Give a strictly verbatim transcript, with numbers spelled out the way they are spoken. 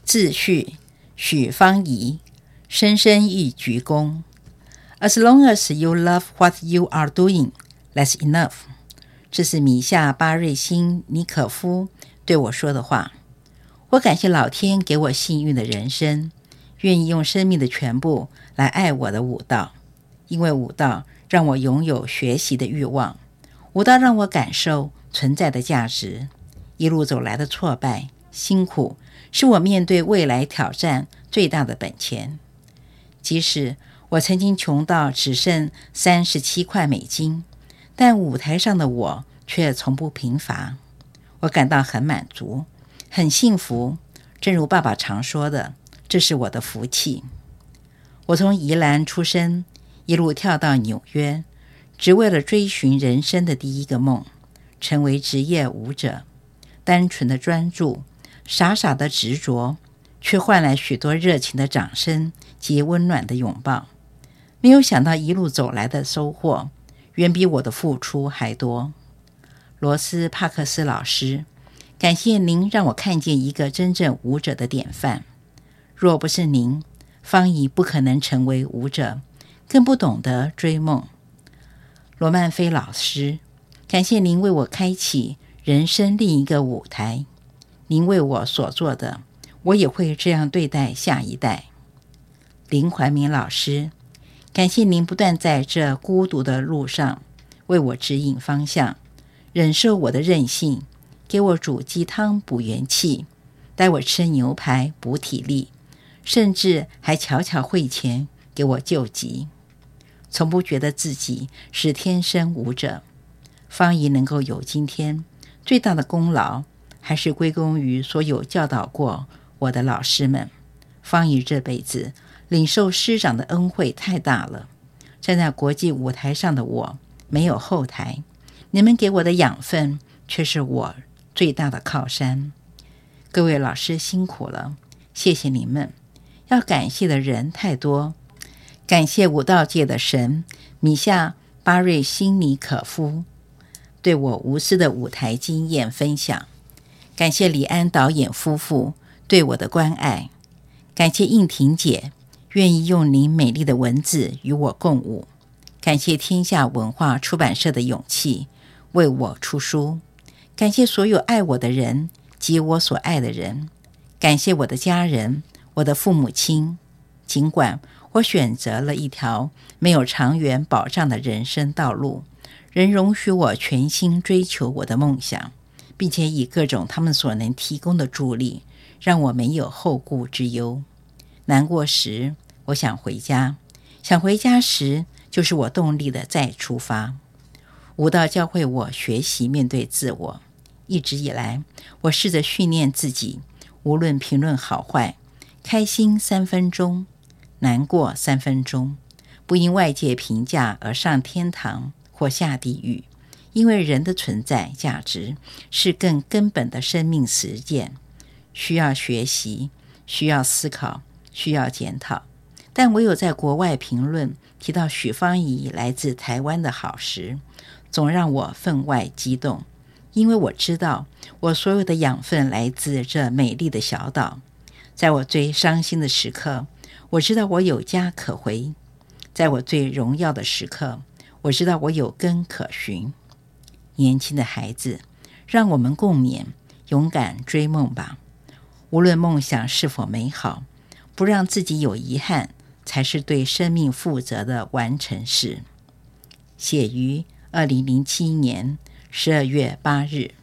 自序许芳宜，深深一鞠躬。 As long as you love what you are doing, that's enough。 这是米夏·巴瑞辛尼可夫对我说的话。我感谢老天给我幸运的人生，愿意用生命的全部来爱我的舞蹈，因为舞蹈让我拥有学习的欲望，舞蹈让我感受存在的价值。一路走来的挫败、辛苦，是我面对未来挑战最大的本钱。即使我曾经穷到只剩三十七块美金，但舞台上的我却从不贫乏。我感到很满足，很幸福。正如爸爸常说的，这是我的福气。我从宜兰出生，一路跳到纽约，只为了追寻人生的第一个梦，成为职业舞者。单纯的专注，傻傻的执着，却换来许多热情的掌声及温暖的拥抱。没有想到一路走来的收获，远比我的付出还多。罗斯·帕克斯老师，感谢您让我看见一个真正舞者的典范。若不是您，芳宜不可能成为舞者，更不懂得追梦。罗曼菲老师，感谢您为我开启人生另一个舞台。您为我所做的，我也会这样对待下一代。林怀民老师，感谢您不断在这孤独的路上为我指引方向，忍受我的任性，给我煮鸡汤补元气，带我吃牛排补体力，甚至还悄悄汇钱给我救急。从不觉得自己是天生舞者。芳宜能够有今天，最大的功劳还是归功于所有教导过我的老师们。芳宜这辈子领受师长的恩惠太大了，站在国际舞台上的我没有后台，你们给我的养分却是我最大的靠山。各位老师辛苦了，谢谢你们。要感谢的人太多，感谢舞蹈界的神米夏·巴瑞辛尼可夫对我无私的舞台经验分享，感谢李安导演夫妇对我的关爱，感谢应婷姐愿意用您美丽的文字与我共舞，感谢天下文化出版社的勇气为我出书，感谢所有爱我的人及我所爱的人，感谢我的家人，我的父母亲。尽管我选择了一条没有长远保障的人生道路，仍容许我全心追求我的梦想，并且以各种他们所能提供的助力，让我没有后顾之忧。难过时，我想回家；想回家时，就是我动力的再出发。舞蹈教会我学习面对自我。一直以来，我试着训练自己，无论评论好坏，开心三分钟，难过三分钟，不因外界评价而上天堂或下地狱，因为人的存在价值是更根本的生命实践，需要学习，需要思考，需要检讨。但唯有在国外评论提到许芳宜来自台湾的好时，总让我分外激动，因为我知道我所有的养分来自这美丽的小岛。在我最伤心的时刻，我知道我有家可回；在我最荣耀的时刻，我知道我有根可循。年轻的孩子，让我们共勉，勇敢追梦吧。无论梦想是否美好，不让自己有遗憾，才是对生命负责的完成式。写于二零零七年十二月八日。